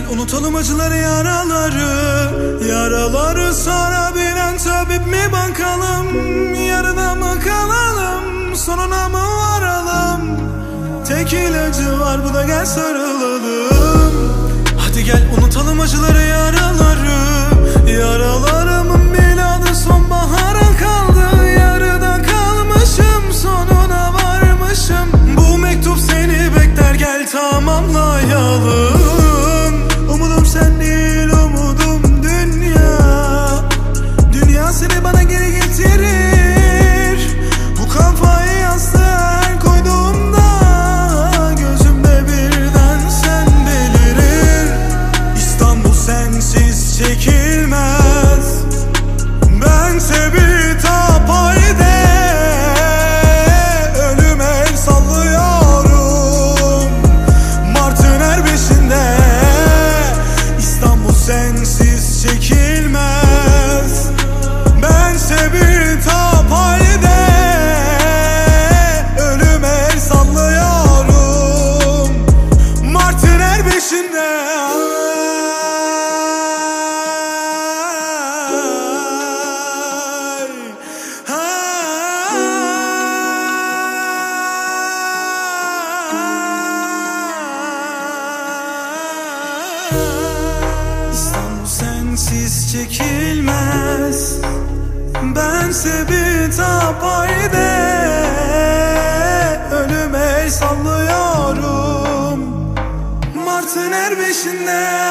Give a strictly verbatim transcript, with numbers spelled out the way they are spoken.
gel unutalım acıları, yaraları. Yaraları sarabilen tabip mi bakalım? Yarına mı kalalım, sonuna mı varalım? Tek ilacı var, bu da gel sarılalım. Hadi gel unutalım acıları, yaraları. Yaralarımın miladı sonbahara kaldı. Yarıda kalmışım, sonuna varmışım. Bu mektup seni bekler, gel tamamlayalım. Umudum sen değil, umudum dünya. Dünya seni bana geri getirir. Bu kafayı yastığa el koyduğumda gözümde birden sen belirir. İstanbul sensiz çekilmez. Bense bir tapayde ölüme el sallıyorum. Mart'ın her beşinde İstanbul sensiz çekilmez. Bense bir tapayde ölüme el sallıyorum. Mart'ın her beşinde. İstanbul sensiz çekilmez. Bense bir tapayde ölüme el sallıyorum. Mart'ın her beşinde.